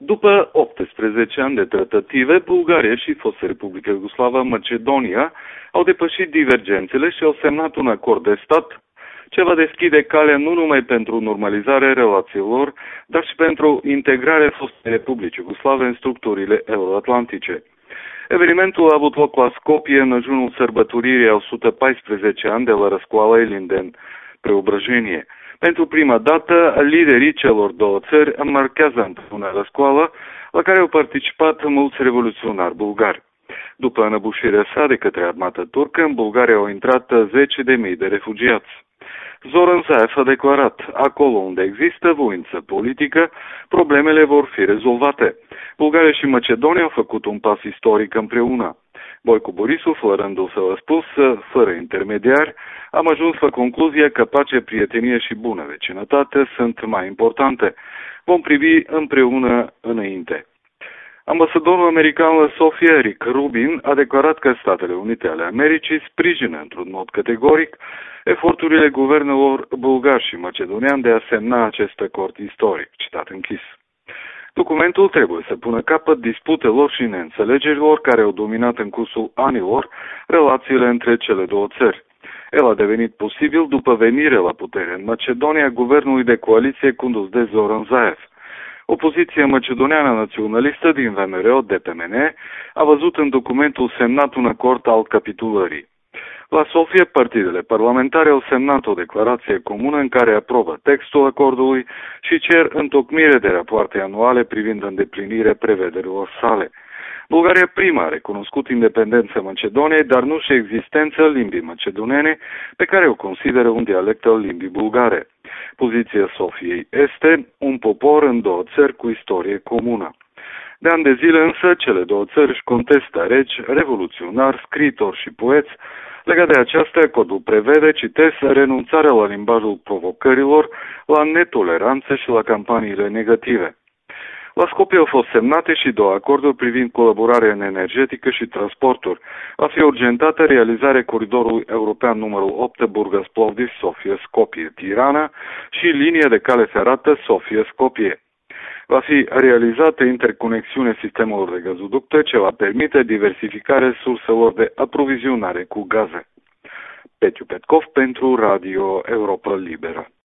După 18 ani de tratative, Bulgaria și fosta Republică Iugoslavă Macedonia au depășit divergențele și au semnat un acord de stat ce va deschide calea nu numai pentru normalizarea relațiilor, dar și pentru integrarea fostei Republici Iugoslave în structurile euroatlantice. Evenimentul a avut loc la Skopje în ajunul sărbătoririi a 114 ani de la răscoala Ilinden Preobrăjenie. Pentru prima dată, liderii celor două țări marchează împreună răscoală, la care au participat mulți revoluționari bulgari. După înăbușirea sa de către armata turcă, în Bulgaria au intrat 10.000 de refugiați. Zoran Zaev a declarat: acolo unde există voință politică, problemele vor fi rezolvate. Bulgaria și Macedonia au făcut un pas istoric împreună. Boico Borisov, la rândul său, a spus: fără intermediari, am ajuns la concluzia că pace, prietenie și bună vecinătate sunt mai importante. Vom privi împreună înainte. Ambasadorul american la Sofia, Rick Rubin, a declarat că Statele Unite ale Americii sprijină într-un mod categoric eforturile guvernelor bulgar și macedonian de a semna acest acord istoric. Citat închis. Documentul trebuie să pună capăt disputelor și neînțelegerilor care au dominat în cursul anilor relațiile între cele două țări. El a devenit posibil după venire la putere în Macedonia guvernului de coaliție condus de Zoran Zaev. Opoziția macedoniană naționalistă din VMRO-DPMN a văzut în documentul semnat un acord al capitulării. La Sofia, partidele parlamentare au semnat o declarație comună în care aprobă textul acordului și cer întocmire de rapoarte anuale privind îndeplinirea prevederilor sale. Bulgaria prima a recunoscut independența Macedoniei, dar nu și existența limbii macedonene, pe care o consideră un dialect al limbii bulgare. Poziția Sofiei este un popor în două țări cu istorie comună. De ani de zile însă, cele două țări își contestă regi, revoluționari, scriitori și poeți. Legat de aceasta, acordul prevede, citesc, renunțarea la limbajul provocărilor, la netoleranță și la campaniile negative. La Skopje au fost semnate și două acorduri privind colaborarea în energetică și transporturi. Va fi urgentată realizarea coridorului european numărul 8 Burgas-Plovdiv, Sofia-Skopje-Tirana și linia de cale ferată Sofia-Skopje. Va fi realizată interconexiunea sistemelor de gazoducte ce va permite diversificarea surselor de aprovizionare cu gaze. Petiu Petkov pentru Radio Europa Liberă.